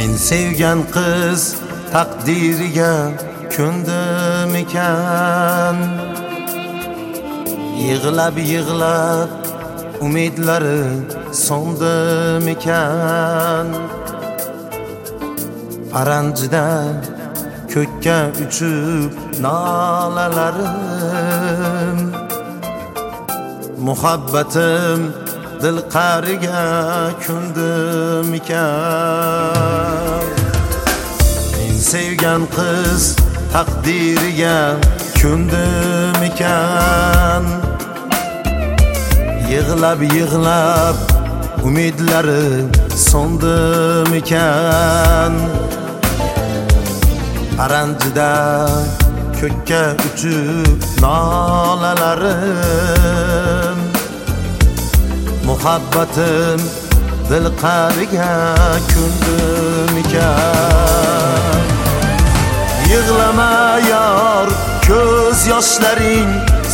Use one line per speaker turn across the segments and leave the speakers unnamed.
Men sevgan qiz taqdiriga ko'ndim ekan. Yig'lab umidlari so'ndim ekan. Paranjida ko'kka uchib nolalarim, muhabbatim dil qariga ko'ndim ekan. Men sevgan qiz taqdiriga ko'ndim ekan. Yig'lab umidlari so'ndim ekan. Paranjida ko'kka uchib nolalarim, muhabbatim dil qariga ko'ndim ekan. Yig'lama yor, ko'z yoshlaring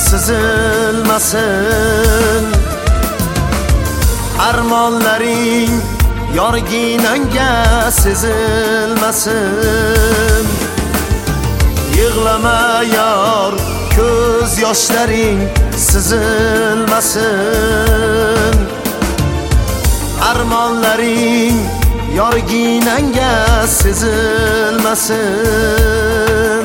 sizilmasin. Armonlaring yorginanga sezilmasin. Yig'lama yor, ko'z yoshlaring sizilmasin. Armonlaring yorginanga sezilmasin.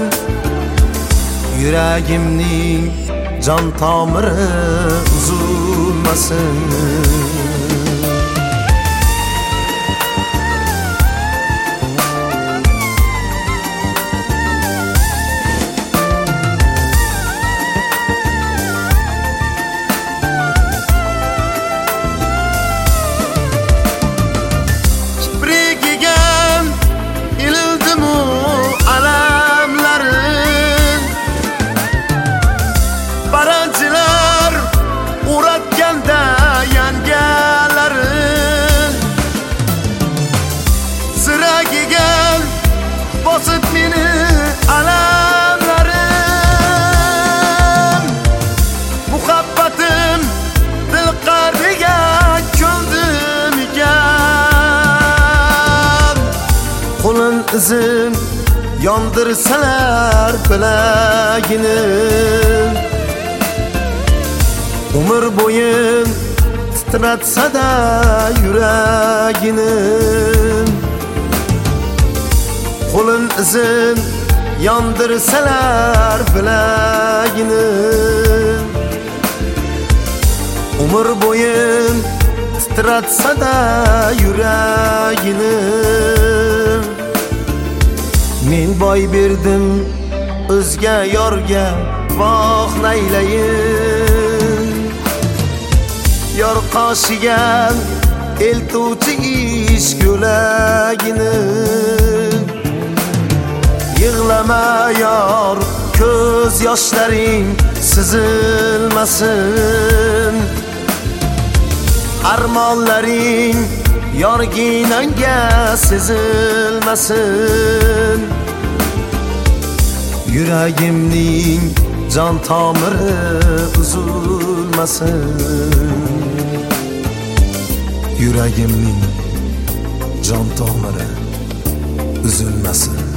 Yuragimning jon tomiri uzilmasin. Bosib meni alamlarim, muhabbatim dil qariga ko'ndim ekan. Qo'lin izin yondirsalar bilagini, umr bo'yin titratsa-da yuragini. Qo'lin izin yondirsalar bilagini, umr bo'yin titratsa-da yuragini. Men boy berdim o'zga yorga, voh naylayin. Yor qoshiga eltuvchi ish ko'lagini. Yig'lama yor, ko'z yoshlaring sizilmasin. Armonlaring yorginanga sezilmasin. Yuragimning jon tomiri uzilmasin. Yuragimning jon tomiri uzilmasin.